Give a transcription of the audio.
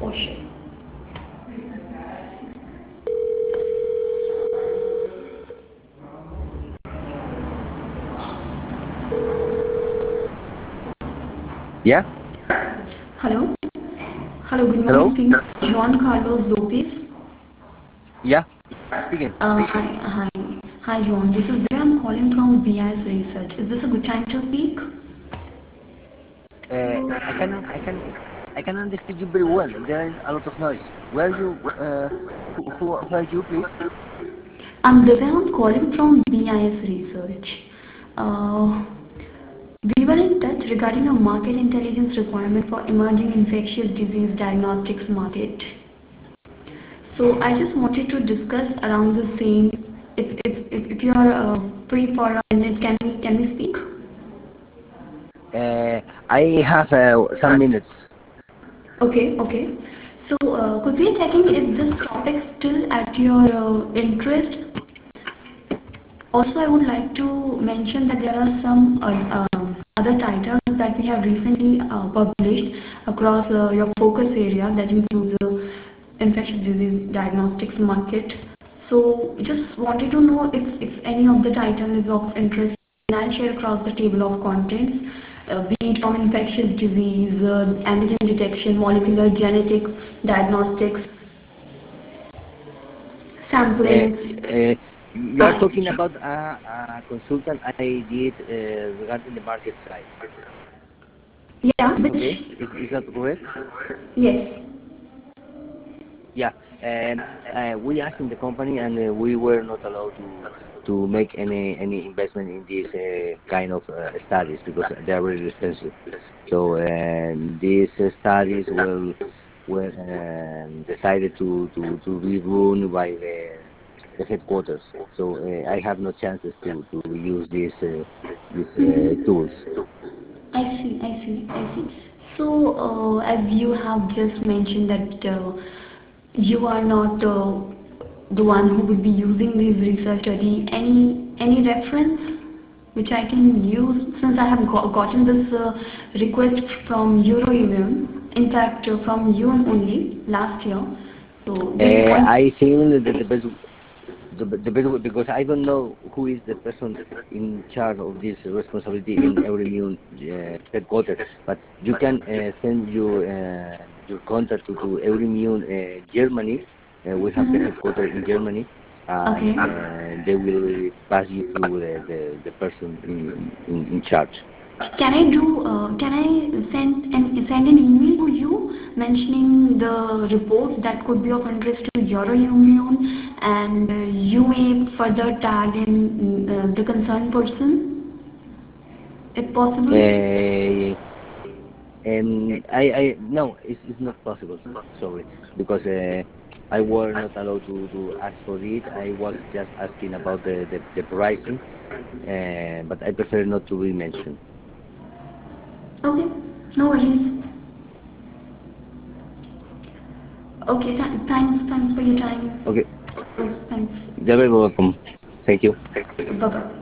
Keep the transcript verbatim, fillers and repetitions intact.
Oh shit. Yeah. Hello? Hello, good morning. Hello. Speaking to Juan Carlos Lopez. Yeah. Speaking. Uh, hi, hi. Hi, Juan. This is Divya. I'm calling from B I S Research. Is this a good time to speak? Uh, I can I can I can understand you very well. There is a lot of noise. Where are you? Uh, who, who, who are you, please? I'm Divya. I'm calling from B I S Research. Uh, we were in touch regarding a market intelligence requirement for emerging infectious disease diagnostics market. So I just wanted to discuss around the same. If if if, if you are uh, free for a minute, can we can we speak? Uh, I have uh, some minutes. Okay, okay. So uh, quickly checking, is this topic still at your uh, interest? Also, I would like to mention that there are some uh, um, other titles that we have recently uh, published across uh, your focus area, that includes uh, infectious disease diagnostics market. So just wanted to know if, if any of the title is of interest. And I'll share across the table of contents, uh, be it from infectious disease, uh, antigen detection, molecular genetic diagnostics, Uh, sampling. uh, you are talking about a, a consultant I did uh, regarding the market side. Yeah, Okay, which, is is that correct? yes. Yeah, um, uh, we asked in the company, and uh, we were not allowed to to make any any investment in these uh, kind of uh, studies because they are very expensive. So uh, these uh, studies will were um, decided to, to, to be run by the, the headquarters. So uh, I have no chances to, to use these uh, these uh, tools. I see, I see, I see. So, uh, as you have just mentioned that uh, you are not uh, the one who will be using these research study, any any reference which I can use, since I have go gotten this uh, request from Euroimmune, in fact uh, from you only last year. So just Uh, want. I think that the best the, the best way, because I don't know who is the person in charge of this responsibility in Euroimmune uh, headquarters, but you can uh, send your uh, your contact to, to Euroimmune uh, Germany. Uh, we have the Mhm. headquarters in Germany, and Okay. uh, they will pass you to the, the, the person in, in, in charge. Can I do? Uh, can I send an send an email to you mentioning the reports that could be of interest to Euroimmune, and uh, you may further tag in uh, the concerned person, if possible. Uh, Um, I, I no, it's, it's not possible. Sorry, because uh, I were not allowed to, to ask for it. I was just asking about the, the, the pricing, uh, but I prefer not to be mentioned. Okay, no worries. Okay, th thanks, thanks for your time. Okay, Yes, thanks. you're very welcome. Thank you. Bye bye.